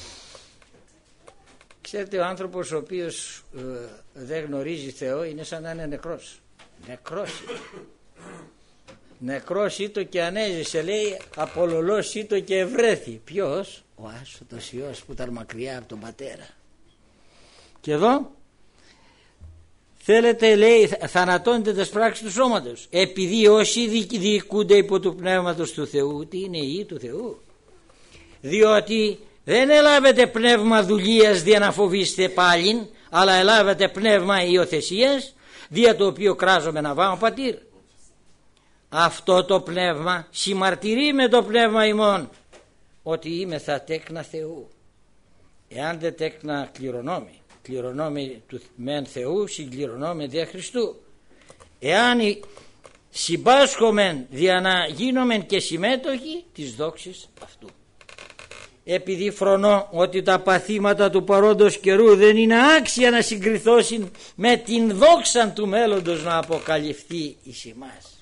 Ξέρετε, ο άνθρωπος ο οποίος ε, δεν γνωρίζει Θεό είναι σαν να είναι νεκρός. Νεκρός είναι. Νεκρός ήτο και ανέζησε, λέει, απολωλός ήτο και ευρέθη. Ποιος? Ο άσωτος Υιός που ήταν μακριά από τον πατέρα. Και εδώ θέλετε, λέει, θανατώνετε τις πράξεις του σώματος, επειδή όσοι διοικούνται υπό του πνεύματος του Θεού, τι είναι η του Θεού, διότι δεν ελάβετε πνεύμα δουλείας δια να φοβήσετε πάλιν, αλλά ελάβετε πνεύμα υιοθεσίας, δια το οποίο κράζομαι να βάω πατήρ. Αυτό το πνεύμα συμμαρτυρεί με το πνεύμα ημών ότι είμαι θα τέκνα Θεού. Εάν δεν τέκνα κληρονόμη, κληρονόμη του μεν Θεού, συγκληρονόμη δια Χριστού. Εάν συμπάσχομεν δια να γίνομεν και συμμέτοχοι της δόξης αυτού. Επειδή φρονώ ότι τα παθήματα του παρόντος καιρού δεν είναι άξια να συγκριθώσουν με την δόξα του μέλλοντος να αποκαλυφθεί εις εμάς.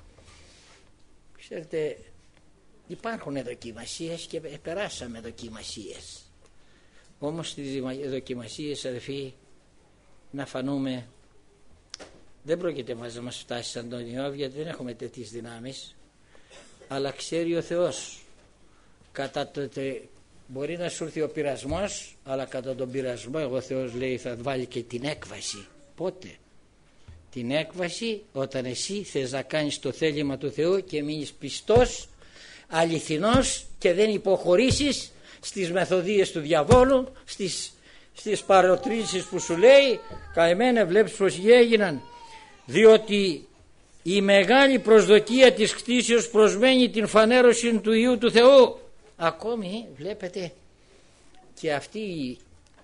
Ξέρετε, υπάρχουν δοκιμασίες και περάσαμε δοκιμασίες. Όμως στις δοκιμασίες, αδελφοί, να φανούμε, δεν πρόκειται μας να μας φτάσει σαν τον Ιώβ, γιατί δεν έχουμε τέτοιες δυνάμεις, αλλά ξέρει ο Θεός. Κατά το, μπορεί να σου έρθει ο πειρασμός, αλλά κατά τον πειρασμό ο Θεός λέει θα βάλει και την έκβαση. Πότε? Την έκβαση όταν εσύ θες να κάνεις το θέλημα του Θεού και μείνεις πιστός, αληθινός και δεν υποχωρήσεις στις μεθοδίες του διαβόλου, στις, στις παροτρύνσεις που σου λέει καημένε βλέπεις πως έγιναν, διότι η μεγάλη προσδοκία της κτήσεως προσμένει την φανέρωση του Υιού του Θεού. Ακόμη βλέπετε και αυτή η,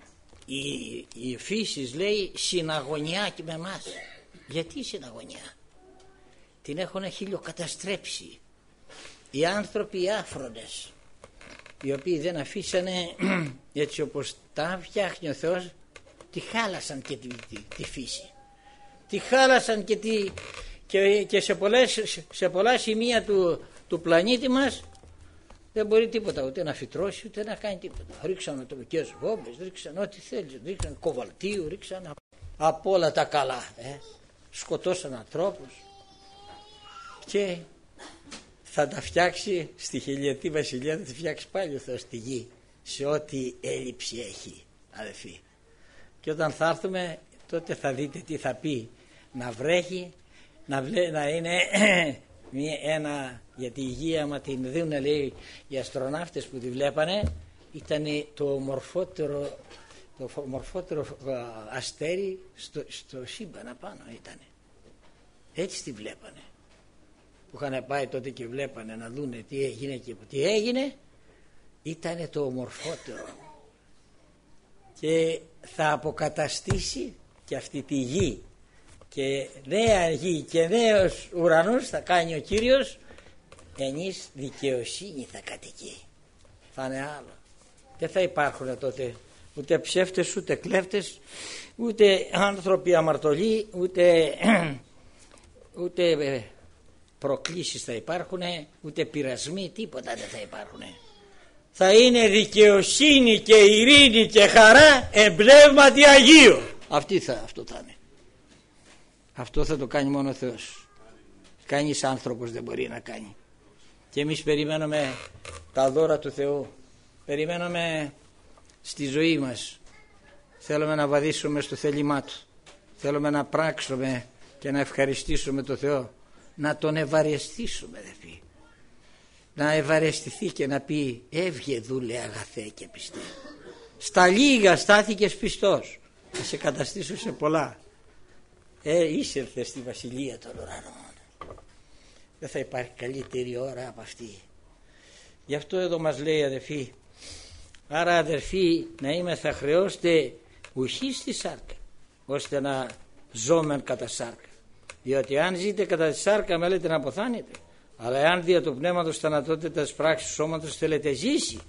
η, η φύση λέει συναγωνιά και με εμάς. Γιατί συναγωνιά? Την έχουν χιλιοκαταστρέψει οι άνθρωποι οι άφρονες, οι οποίοι δεν αφήσανε έτσι όπως τα φτιάχνει ο Θεός, τη χάλασαν και τη, τη, τη φύση, τη χάλασαν και, τη, και, και σε, πολλές, σε πολλά σημεία του, του πλανήτη μας δεν μπορεί τίποτα ούτε να φυτρώσει ούτε να κάνει τίποτα. Ρίξαν ατομικές βόμβες, ρίξαν ό,τι θέλει, ρίξαν κοβαλτίου, ρίξαν από όλα τα καλά, ε. σκοτώσαν ανθρώπους και θα τα φτιάξει στη χιλιετή βασιλεία, θα τα φτιάξει πάλι ο Θεός τη γη σε ό,τι έλλειψη έχει, αδελφοί. Και όταν θα έρθουμε τότε θα δείτε τι θα πει να βρέχει, να, βλέ, να είναι ένα, γιατί η γη άμα την δουν, λέει, οι αστροναύτες που τη βλέπανε, ήταν το μορφότερο, το μορφότερο αστέρι στο, στο σύμπαν απάνω ήταν. Έτσι τη βλέπανε. Που είχαν πάει τότε και βλέπανε να δούνε τι έγινε και τι έγινε, ήταν το ομορφότερο. Και θα αποκαταστήσει και αυτή τη γη και νέα γη και νέος ουρανός θα κάνει ο Κύριος, ενής δικαιοσύνη θα κατοικεί. Θα είναι άλλο. Δεν θα υπάρχουν τότε ούτε ψεύτες, ούτε κλέφτες, ούτε άνθρωποι αμαρτωλοί, ούτε, ούτε προκλήσεις θα υπάρχουν, ούτε πειρασμοί, τίποτα δεν θα υπάρχουν. Θα είναι δικαιοσύνη και ειρήνη και χαρά εν πνεύματι Αγίου. Αυτή θα, αυτό θα είναι. Αυτό θα το κάνει μόνο ο Θεός. Κανείς άνθρωπος δεν μπορεί να κάνει. Και εμείς περιμένουμε τα δώρα του Θεού. Περιμένουμε στη ζωή μας. Θέλουμε να βαδίσουμε στο θέλημά Του. Θέλουμε να πράξουμε και να ευχαριστήσουμε τον Θεό. Να Τον ευαρεστήσουμε, δε πει. Να ευαρεστηθεί και να πει έβγε δούλε αγαθέ και πιστέ. Στα λίγα στάθηκες πιστός, θα σε καταστήσω σε πολλά. Ε, εισέρθε στη βασιλεία των ουρανών. Δεν θα υπάρχει καλύτερη ώρα από αυτή. Γι' αυτό εδώ μας λέει, αδερφοί, άρα αδερφοί να είμαι θα χρεώστε ουχή στη σάρκα, ώστε να ζώμεν κατά σάρκα. Διότι αν ζείτε κατά τη σάρκα μέλετε να αποθάνετε, αλλά εάν δια του πνεύματος θανατώνετε τις πράξεις του σώματος θέλετε ζήσει.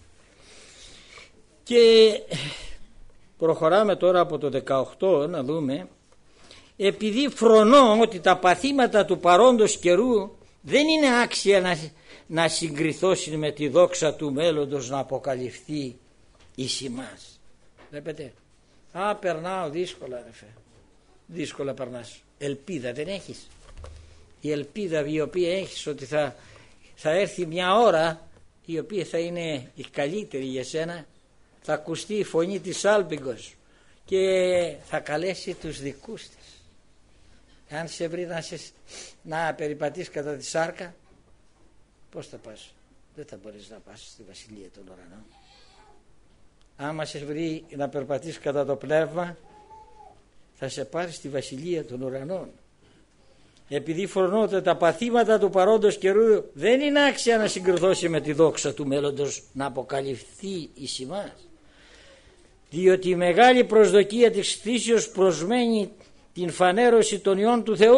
Και προχωράμε τώρα από το δεκαοκτώ να δούμε, επειδή φρονώ ότι τα παθήματα του παρόντος καιρού δεν είναι άξια να, να συγκριθώσει με τη δόξα του μέλλοντος να αποκαλυφθεί εις ημάς. Βλέπετε, α, περνάω δύσκολα, ρε φε. δύσκολα περνάς. Ελπίδα δεν έχεις? Η ελπίδα η οποία έχεις ότι θα, θα έρθει μια ώρα η οποία θα είναι η καλύτερη για σένα, θα ακουστεί η φωνή της άλπιγγος και θα καλέσει τους δικούς της. Αν σε βρει να, σε, να περιπατείς κατά τη σάρκα, πώς θα πας? Δεν θα μπορείς να πας στη βασιλεία των ουρανών. Άμα σε βρει να περπατείς κατά το πνεύμα, θα σε πάρει στη βασιλεία των ουρανών. Επειδή φρονώτε τα παθήματα του παρόντος καιρού δεν είναι άξια να συγκριθώσει με τη δόξα του μέλλοντος να αποκαλυφθεί εις ημάς. Διότι η μεγάλη προσδοκία της κτήσεως προσμένει την φανέρωση των ιών του Θεού,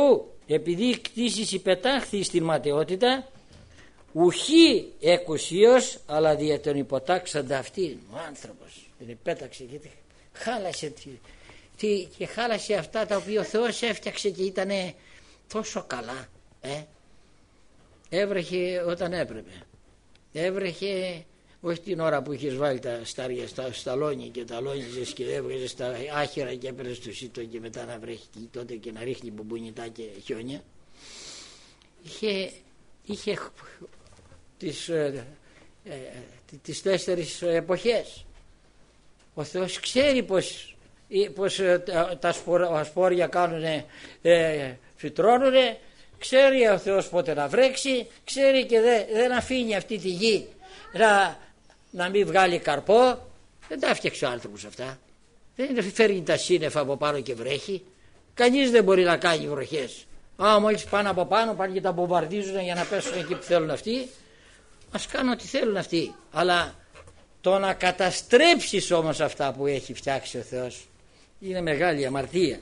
επειδή η κτήσης υπετάχθη στην ματαιότητα, ουχή εκουσίως, αλλά δια τον υποτάξαντα αυτήν. Ο άνθρωπος την υπέταξε και χάλασε, τι, τι, και χάλασε αυτά τα οποία ο Θεός έφτιαξε και ήταν τόσο καλά. Ε? Έβρεχε όταν έπρεπε. Έβρεχε όχι την ώρα που είχες βάλει τα στάρια στα σταλόνι και τα λόνιζες και έβγαζες τα άχυρα και έπαιρνες το σύτο και μετά να βρέχει τότε και να ρίχνει μπουμπουνιτά και χιόνια. Είχε, είχε τις, ε, ε, τις τέσσερις εποχές. Ο Θεός ξέρει πως, πως ε, τα σπορ, σπόρια κάνουνε, ε, φυτρώνουνε, ξέρει ο Θεός πότε να βρέξει, ξέρει και δε, δεν αφήνει αυτή τη γη να, να μην βγάλει καρπό. Δεν τα έφτιαξε ο άνθρωπος αυτά. Δεν φέρνει τα σύννεφα από πάνω και βρέχει. Κανείς δεν μπορεί να κάνει βροχές. Α, μόλις πάνε από πάνω πάνε και τα βομβαρδίζουν για να πέσουν εκεί που θέλουν αυτοί. Ας κάνουν ό,τι θέλουν αυτοί. Αλλά το να καταστρέψεις όμως αυτά που έχει φτιάξει ο Θεός είναι μεγάλη αμαρτία.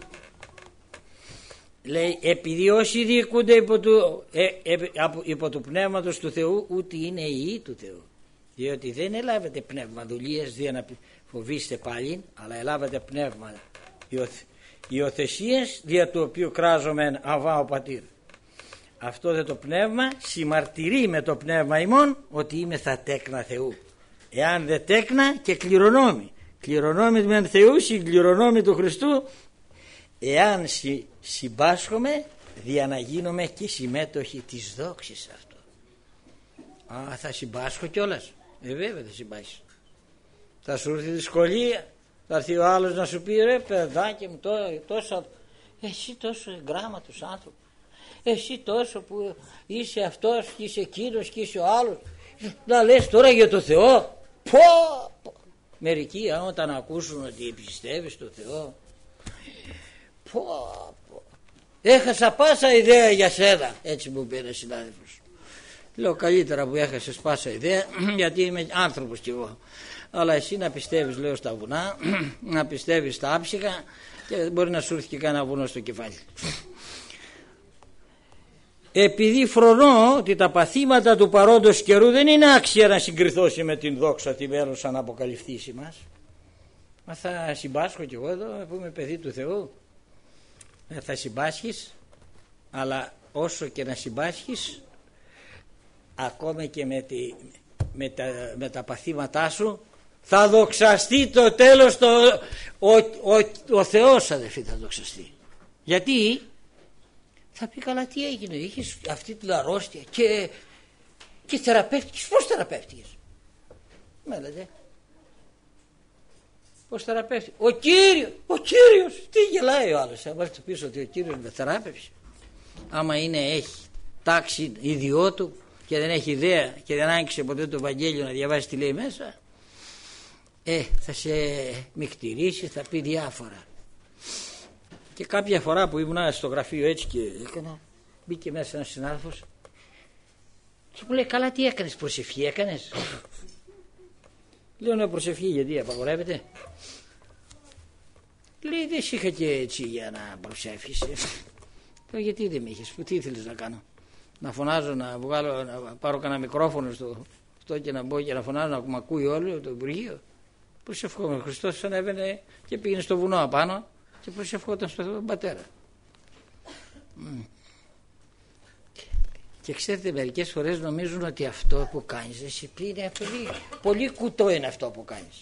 Λέει, επειδή όσοι διοικούνται υπό του, ε, ε, υπό του πνεύματος του Θεού, ούτε είναι ιοί του Θεού. Διότι δεν ελάβετε πνεύμα δουλείας δια να φοβήσετε πάλι, αλλά ελάβετε πνεύμα υιοθεσίες δια του οποίου κράζομεν αβά ο πατήρ. Αυτό δε το πνεύμα συμμαρτυρεί με το πνεύμα ημών ότι είμαι θα τέκνα Θεού. Εάν δε τέκνα και κληρονόμη. Κληρονόμη μεν Θεού, συγκληρονόμη του Χριστού. Εάν συ, συμπάσχομαι, δια να γίνομαι και συμμέτοχοι της δόξης αυτό. Α, θα συμπάσχω κιόλας. Ε, βέβαια θα συμπάσχεις. Θα σου έρθει δυσκολία. Θα έρθει ο άλλος να σου πει, ρε παιδάκι μου, τόσο, εσύ τόσο εγγράμματος άνθρωπο. Εσύ τόσο που είσαι αυτός και είσαι εκείνος και είσαι ο άλλος. Να λες τώρα για το Θεό. Πω, πω. Μερικοί όταν ακούσουν ότι πιστεύεις στο Θεό, πω, πω. Έχασα πάσα ιδέα για σένα. Έτσι μου πει ένας συνάδελφος. Λέω, καλύτερα που έχασες πάσα ιδέα, γιατί είμαι άνθρωπος κι εγώ. Αλλά εσύ να πιστεύεις, λέω, στα βουνά, να πιστεύεις στα άψυχα και μπορεί να σου έρθει και κανένα βουνό στο κεφάλι. Επειδή φρονώ ότι τα παθήματα του παρόντος καιρού δεν είναι άξια να συγκριθώσει με την δόξα τη μέρος αν αποκαλυφθήσει μας. Μα θα συμπάσχω κι εγώ εδώ που είμαι παιδί του Θεού. Ε, θα συμπάσχεις, αλλά όσο και να συμπάσχεις, ακόμα και με, τη, με, τα, με τα παθήματά σου, θα δοξαστεί το τέλος το, ο, ο, ο, ο Θεός, αδελφοί, θα δοξαστεί. Γιατί θα πει, καλά, τι έγινε, είχες αυτή την αρρώστια και, και θεραπεύτηκες. Πώς θεραπεύτηκες? Με λέτε, πώς θεραπεύτηκε? Ο Κύριος, ο Κύριος. Τι γελάει ο άλλος? Αν του πεις ότι ο Κύριος με θεράπευσε, άμα είναι, έχει τάξη ιδιό του και δεν έχει ιδέα και δεν άνοιξε ποτέ το Ευαγγέλιο να διαβάσει τι λέει μέσα, ε, θα σε μυκτηρήσει, θα πει διάφορα. Και κάποια φορά που ήμουν στο γραφείο έτσι και έκανα, μπήκε μέσα ένας συνάδελφος και μου λέει, καλά, τι έκανες, προσευχή έκανες? Λέω, ναι, προσευχή, γιατί απαγορεύεται? Λέει, δεν σ' είχα και έτσι για να προσεύχεις. Λέω, γιατί δεν με είχες, τι ήθελες να κάνω? Να φωνάζω, να βγάλω, να πάρω κανένα μικρόφωνο στο αυτό και να μπω και να φωνάζω, να μ' ακούει όλο το Υπουργείο? Προσευχόμαι. Ο Χριστός ανέβαινε και πήγαινε στο βουνό απάνω και προσευχόταν στον Πατέρα. Mm. Και, και ξέρετε, μερικές φορές νομίζουν ότι αυτό που κάνεις εσύ είναι πολύ, πολύ κουτό είναι αυτό που κάνεις.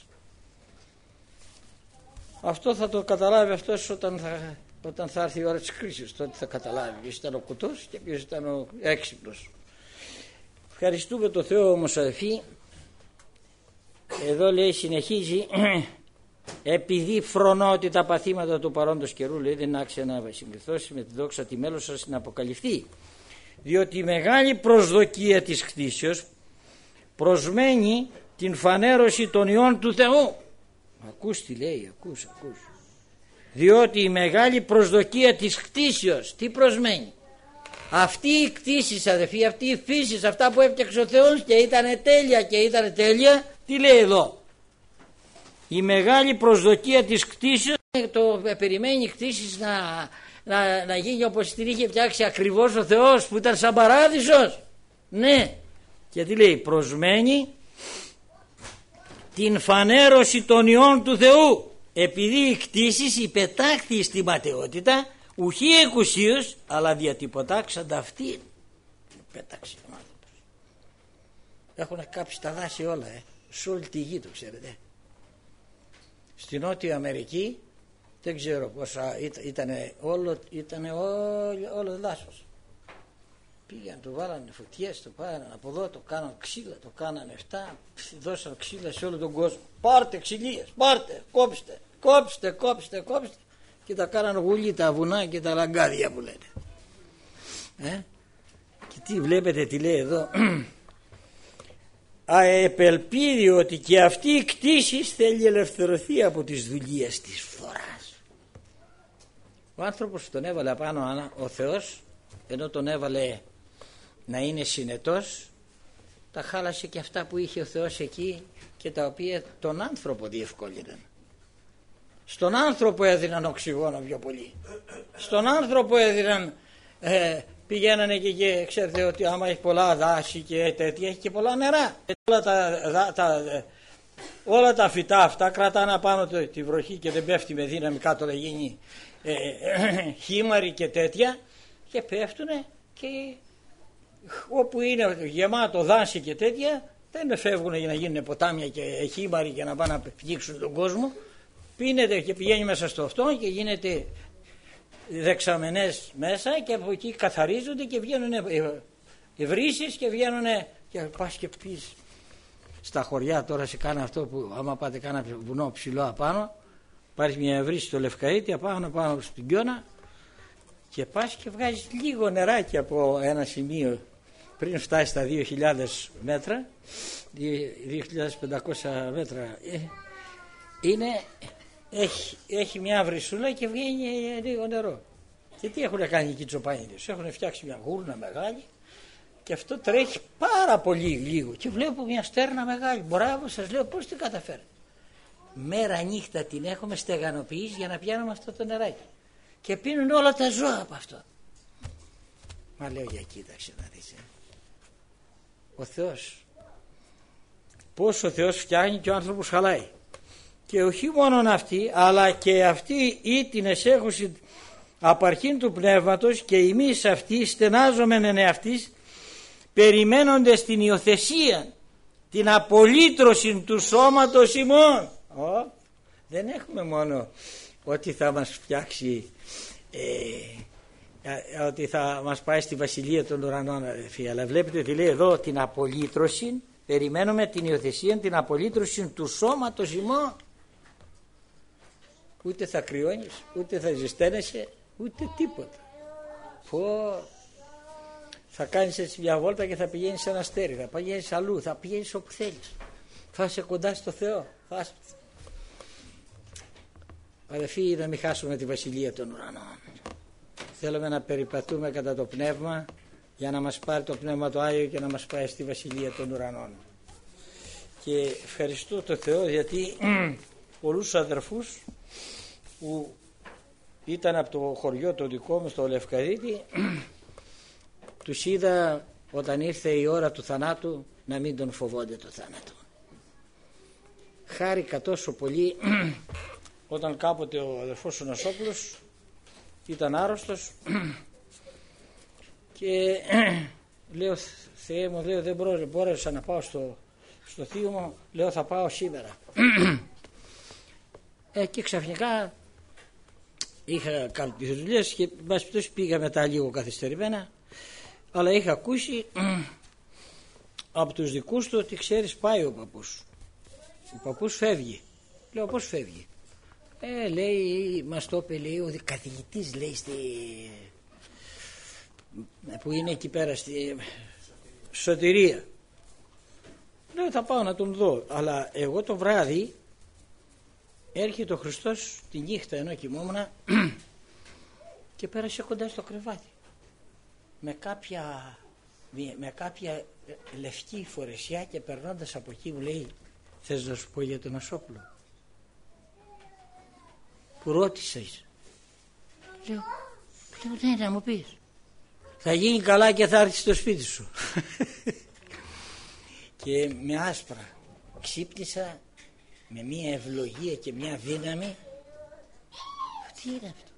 Αυτό θα το καταλάβει αυτός όταν θα, όταν θα έρθει η ώρα της κρίσης. Τότε θα καταλάβει ποιος ήταν ο κουτός και ποιος ήταν ο έξυπνος. Ευχαριστούμε τον Θεό όμως, αδελφοί. Εδώ λέει, συνεχίζει, επειδή φρονώ ότι τα παθήματα του παρόντος καιρού, λέει, δεν άξια να συγκριθώσει με τη δόξα τη μέλος σας να αποκαλυφθεί, διότι η μεγάλη προσδοκία της κτήσεως προσμένει την φανέρωση των ιών του Θεού. Ακούς τι λέει, ακούς, ακούς. Διότι η μεγάλη προσδοκία της κτήσεως τι προσμένει? Αυτή η κτήση, αδελφοί, αυτή η φύση, αυτά που έφτιαξε ο Θεός και ήταν τέλεια και ήταν τέλεια, τι λέει εδώ? Η μεγάλη προσδοκία της κτήσεως, το περιμένει η κτήση να, να, να γίνει όπως την είχε φτιάξει ακριβώς ο Θεός που ήταν σαν παράδεισος? Ναι. Και τι λέει? Προσμένει την φανέρωση των ιών του Θεού, επειδή η κτήσεις υπετάχθη στη ματαιότητα, ουχή εκουσίως, αλλά διατυπωτάξαντα αυτή. Πέταξε ο άνθρωπος. Έχουν κάψει τα δάση όλα, ε. σε όλη τη γη, το ξέρετε. Στη Νότια Αμερική δεν ξέρω πόσα ήταν, όλο, ήτανε όλο, όλο δάσος. Πήγαν, το βάλανε φωτιές, το πάρανε από εδώ, το κάνανε ξύλα, το κάνανε αυτά, δώσαν ξύλα σε όλο τον κόσμο. Πάρτε ξυλίες, πάρτε, κόψτε, κόψτε, κόψτε, κόψτε. Και τα κάνανε γουλή τα βουνά και τα λαγκάδια που λένε. Ε? Και τι βλέπετε, τι λέει εδώ? Αεπελπίδει ότι και αυτή η κτήσης θέλει ελευθερωθεί από τις δουλειές της φθοράς. Ο άνθρωπος τον έβαλε απάνω ο Θεός, ενώ τον έβαλε να είναι συνετός, τα χάλασε και αυτά που είχε ο Θεός εκεί και τα οποία τον άνθρωπο διευκόλυναν. Στον άνθρωπο έδιναν οξυγόνο πιο πολύ. Στον άνθρωπο έδιναν, ε, πηγαίνανε και, και ξέρετε ότι άμα έχει πολλά δάση και τέτοια, έχει και πολλά νερά. Όλα τα, τα, όλα τα φυτά αυτά κρατάνε απάνω το, τη βροχή και δεν πέφτει με δύναμη κάτω να γίνει ε, ε, χήμαρη και τέτοια, και πέφτουνε και όπου είναι γεμάτο δάση και τέτοια δεν φεύγουν για να γίνουν ποτάμια και χήμαροι και να πάνε να πνίξουν τον κόσμο. Πίνεται και πηγαίνει μέσα στο αυτό και γίνεται δεξαμενές μέσα και από εκεί καθαρίζονται και βγαίνουν οι βρύσεις και βγαίνουν και πας και πεις στα χωριά τώρα σε κάνα αυτό που άμα πάτε κάνα βουνό ψηλό απάνω, πάρεις μια βρύση στο Λευκαΐτη απάνω πάνω στην Κιώνα και πας και βγάζεις λίγο νεράκι από ένα σημείο πριν φτάσει στα δύο χιλιάδες μέτρα, δύο χιλιάδες πεντακόσια μέτρα, είναι, έχει, έχει μια βρυσούλα και βγαίνει λίγο νερό. Και τι έχουν κάνει εκεί οι τσοπάνιδες? Έχουν φτιάξει μια γούρνα μεγάλη και αυτό τρέχει πάρα πολύ λίγο και βλέπω μια στέρνα μεγάλη. Μπράβο, σας λέω, πώς την καταφέρετε? Μέρα νύχτα την έχουμε στεγανοποιήσει για να πιάνουμε αυτό το νεράκι και πίνουν όλα τα ζώα από αυτό. Μα λέω, για κοίταξε να δεις, ε. Ο Θεός, πώς ο Θεός φτιάχνει και ο άνθρωπος χαλάει. Και όχι μόνον αυτή, αλλά και αυτή ή την εσέχουση απαρχήν του πνεύματος και εμείς αυτοί στενάζομεν εν εαυτής, περιμένοντες την υιοθεσία, την απολύτρωση του σώματος ημών. Ω, δεν έχουμε μόνο ότι θα μας φτιάξει, ε, ότι θα μας πάει στη βασιλεία των ουρανών, αδελφοί, αλλά βλέπετε τι λέει εδώ, την απολύτρωση, περιμένουμε την υιοθεσία, την απολύτρωση του σώματος ημών. Ούτε θα κρυώνεις, ούτε θα ζεσταίνεσαι, ούτε τίποτα. Πω, θα κάνεις έτσι μια βόλτα και θα πηγαίνεις σε ένα αστέρι, θα πηγαίνεις αλλού, θα πηγαίνεις όπου θέλεις. Θα είσαι κοντά στο Θεό. Θα... Αδελφοί, να μην χάσουμε τη βασιλεία των ουρανών. Θέλουμε να περιπατούμε κατά το πνεύμα για να μας πάρει το πνεύμα το Άγιο και να μας πάει στη βασιλεία των ουρανών. Και ευχαριστώ το Θεό γιατί πολλούς αδερφούς που ήταν από το χωριό το δικό μου στο Λευκαδίτη, τους είδα όταν ήρθε η ώρα του θανάτου να μην τον φοβόνται το θάνατο. Χάρηκα τόσο πολύ όταν κάποτε ο αδερφός ο Νασόπουλος ήταν άρρωστος και λέω, Θεέ μου, λέω, δεν μπόρεσα να πάω στο, στο θείο μου, λέω θα πάω σήμερα. ε, και ξαφνικά είχα κάνει τις δουλειές και μπας πήγα μετά λίγο καθυστερημένα, αλλά είχα ακούσει από τους δικούς του ότι ξέρεις πάει ο παππούς. Ο παππούς φεύγει. Λέω πώς φεύγει? Ε, λέει, μας το είπε, λέει, ο καθηγητής, λέει, στη... που είναι εκεί πέρα στη Σωτηρία. Λέω θα πάω να τον δω, αλλά εγώ το βράδυ έρχεται ο Χριστός τη νύχτα ενώ κοιμόμουν και πέρασε κοντά στο κρεβάτι με κάποια, με κάποια λευκή φορεσιά και περνώντας από εκεί μου λέει, θες να σου πω για τον Νασόπουλο που ρώτησες? Λέω, Λέω, ναι, να μου πεις. Θα γίνει καλά και θα έρθει στο σπίτι σου. Και με άσπρα ξύπνησα με μια ευλογία και μια δύναμη. Τι είναι αυτό?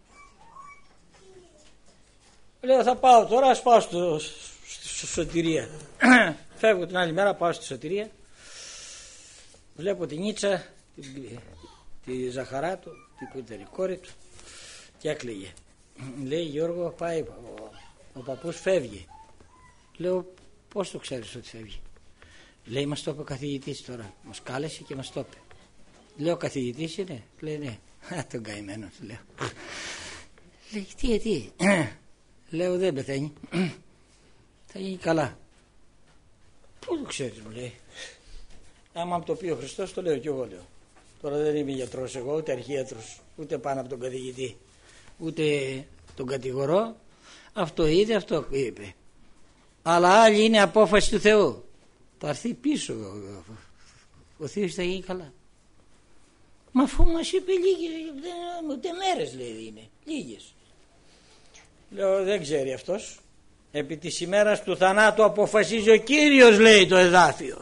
Λέω, θα πάω τώρα, ας πάω στο, στο Σωτηρία. Φεύγω την άλλη μέρα, πάω στη Σωτηρία. Βλέπω την Νίτσα, τη, τη Ζαχαρά του, την κουτέρη κόρη του, και έκλαιγε. Λέει, Γιώργο, πάει, ο, ο παππούς φεύγει. Λέω, πώς το ξέρεις ότι φεύγει? Λέει, μας το είπε ο καθηγητής τώρα, μας κάλεσε και μας το είπε. Λέω, ο καθηγητής είναι? Λέει, ναι. Α, τον καημένο, του λέω. Λέει, τι, τι? Λέω, δεν πεθαίνει. Θα γίνει καλά. Πού το ξέρεις, μου λέει. Άμα μου το πει ο Χριστός, το λέω κι εγώ, λέω. Τώρα δεν είμαι γιατρός εγώ, ούτε αρχίατρος, ούτε πάνω από τον καθηγητή, ούτε τον κατηγορώ. Αυτό είδε, αυτό είπε. Αλλά άλλη είναι απόφαση του Θεού. Θα έρθει πίσω. Ο Θείος θα γίνει καλά. Μα αφού μας είπε λίγες, ούτε μέρες λέει είναι, λίγες. Λέω, δεν ξέρει αυτός. Επί της ημέρας του θανάτου αποφασίζει ο Κύριος, λέει το εδάφιο.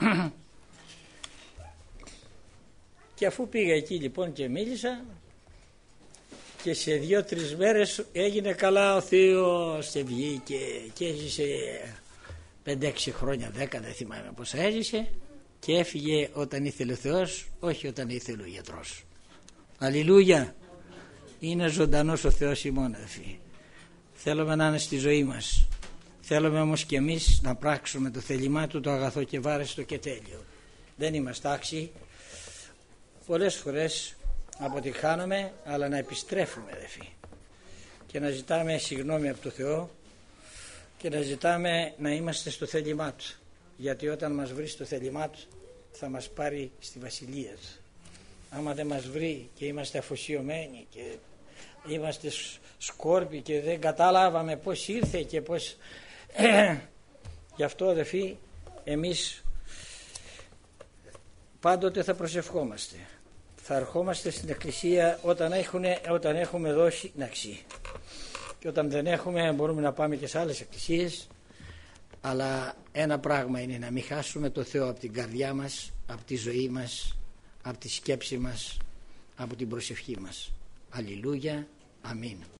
Και αφού πήγα εκεί λοιπόν και μίλησα, και σε δύο-τρεις μέρες έγινε καλά ο Θείος και βγήκε και έζησε πέντε-έξι χρόνια, δέκα, δεν θυμάμαι πόσα έζησε, και έφυγε όταν ήθελε ο Θεός, όχι όταν ήθελε ο γιατρός. Αλληλούια. Είναι ζωντανός ο Θεός ημών, αδελφοί. Θέλουμε να είναι στη ζωή μας. Θέλουμε όμως και εμείς να πράξουμε το θέλημά του, το αγαθό και βάρεστο και τέλειο. Δεν είμαστε άξιοι. Πολλές φορές αποτυχάνουμε, αλλά να επιστρέφουμε, αδελφοί, και να ζητάμε συγγνώμη από το Θεό και να ζητάμε να είμαστε στο θέλημά του, γιατί όταν μας βρει στο θέλημά του θα μας πάρει στη βασιλεία του. Άμα δεν μας βρει και είμαστε αφοσιωμένοι και είμαστε σκόρποι και δεν καταλάβαμε πως ήρθε και πως γι' αυτό, αδελφοί, εμείς πάντοτε θα προσευχόμαστε, θα ερχόμαστε στην εκκλησία όταν, έχουν, όταν έχουμε δώσει ναξί, και όταν δεν έχουμε μπορούμε να πάμε και σε άλλες εκκλησίες, αλλά ένα πράγμα είναι να μην χάσουμε το Θεό από την καρδιά μας, από τη ζωή μας, από τη σκέψη μας, από την προσευχή μας. Αλληλούια, αμήν.